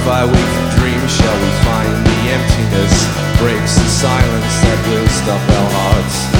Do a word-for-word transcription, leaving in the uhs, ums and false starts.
If I wake from dreams, shall we find the emptiness breaks the silence that will stop our hearts?